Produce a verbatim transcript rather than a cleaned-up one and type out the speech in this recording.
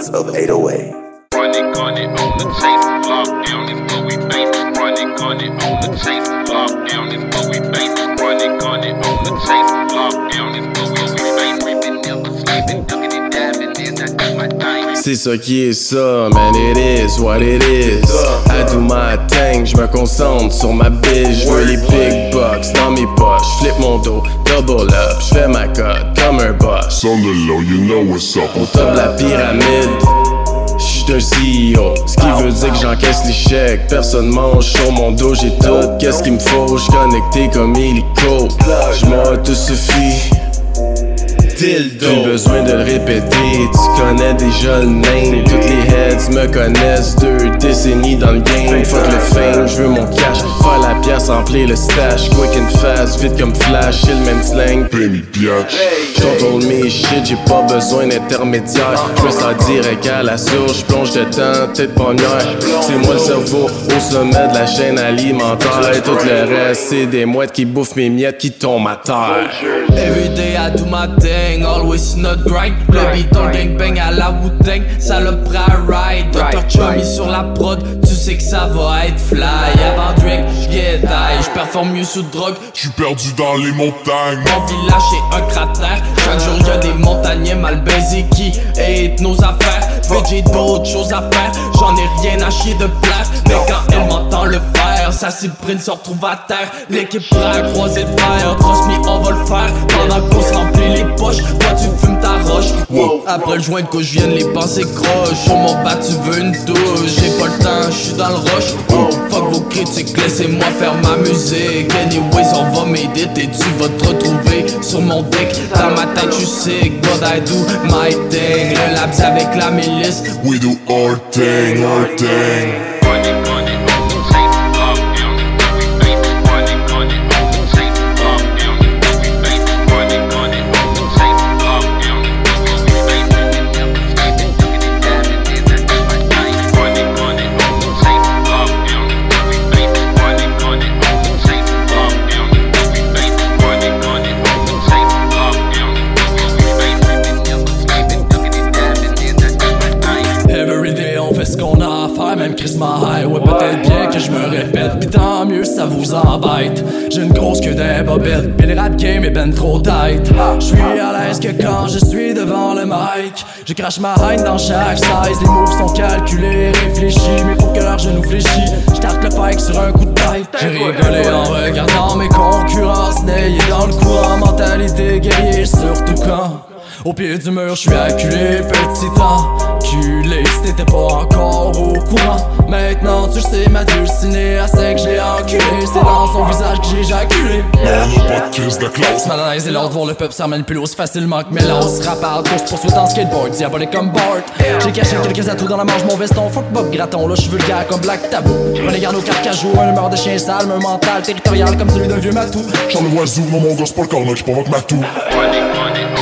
sounds of eight oh eight. Running on it on the chase, lockdown is what we face. Running on it on the chase, lockdown is what we face. Running on it on the chase, lockdown is what we face. Ripping, never sleeping, ducking it, dabbing, then I do my thing. C'est ça qui est ça, man, it is what it is. I do my thing, j'me concentre sur ma bitch. J'veux les big bucks dans mes poches, flip mon dos, double up, j'fais ma cote comme un boss. On the low, you know what's up. Au top de la pyramide, j'suis un C E O, ce qui veut dire que j'encaisse les chèques. Personne mange sur mon dos, j'ai tout, qu'est-ce qu'il me faut? J'connecté comme hélico, j'm'auto-suffis. Dildo. Plus besoin de le répéter, tu connais déjà le name. Toutes les heads me connaissent, deux décennies dans le game. Fuck le fame, j'veux mon cash, faire la pièce, remplir le stash. Quick and fast, vite comme flash, j'ai le même slang. Pay me biatch. Contrôle mes shit, j'ai pas besoin d'intermédiaire. J'me sens direct à la source, j'plonge dedans, tête première. C'est moi le cerveau au sommet de la chaîne alimentaire. Et tout le reste, c'est des mouettes qui bouffent mes miettes qui tombent à terre. Everyday I do my thing, always not grind. Le beat on gangbang à la Wu-Tang, salope ride. docteur Chummy sur la prod, tu sais que ça va être fly. Avant Drake, j'get high, j'performe mieux sous drogue. J'suis perdu dans les montagnes. Mon village est un cratère, chaque jour y'a des montagnais mal baisés qui hate nos affaires. Fait j'ai d'autres choses à faire, j'en ai rien à chier de plaire. Mais quand elle m'entend le faire, sa cyprine se retrouve à terre. L'équipe prête à croiser le fer, transmis on va le faire. Pendant qu'on se remplit les poches, toi tu fumes ta roche. Wow. Après le joint de couche viennent les pensées croches. Sur mon bas tu veux une douche, j'ai pas le temps, j'suis dans le rush. Oh. Fuck vos critiques, laissez-moi faire ma musique. Anyways on va m'éditer, tu vas te retrouver sur mon deck. Dans ma tête j'suis sick, but I do my thing. Le labs avec la milice, we do our thing, our thing. Running on it on the chase, lockdown is what we face. Running on it on the chase, lockdown is what we face. Running on it on the chase, lockdown is what we face. Never sleeping, ducking it, dabbing, then I do my thing. Running on it on the chase, lockdown is what we face. Running on it on the chase, lockdown is what we face. Running on it on the chase, lockdown is what we face. Never sleeping, ducking it, dabbing, then I do my thing. everyday on fait ce qu'on a à faire, même Chris Mahay. Ouais, peut-être bien que je me répète, pis tant mieux si ça vous embête. J'ai une grosse queue d'un bobette, pis le rap game est ben trop tight. J'suis à l'aise que quand je suis devant le mic. Je crache ma haine dans chaque size. Les moves sont calculés, réfléchis, mais pour que leur genou fléchit, j'tarte le pike sur un coup de tête. J'ai rigolé en regardant mes concurrents snayer dans le courant. Mentalité guerrier, surtout quand au pied du mur, j'suis acculé, petit enculé. Si t'étais pas encore au courant, maintenant tu le sais, m'a dulciné à sec, j'l'ai enculé. C'est dans son visage que j'ai éjaculé. On a pas de crise de classe. Malanaise et l'ordre, voir le peuple s'en manipule aussi facilement que Mélos. Rappard, course poursuite en skateboard, diabolique comme Bart. J'ai caché quelques atouts dans la manche, mon veston, fuck Bob Graton. Là j'suis vulgaire comme Black Tabou. Renégarde au carcajou, un humeur de chien sale, un mental territorial comme celui d'un vieux matou. J'en me vois zoom, non mon gars, c'est pas le corner qui provoque ma toux. Running on it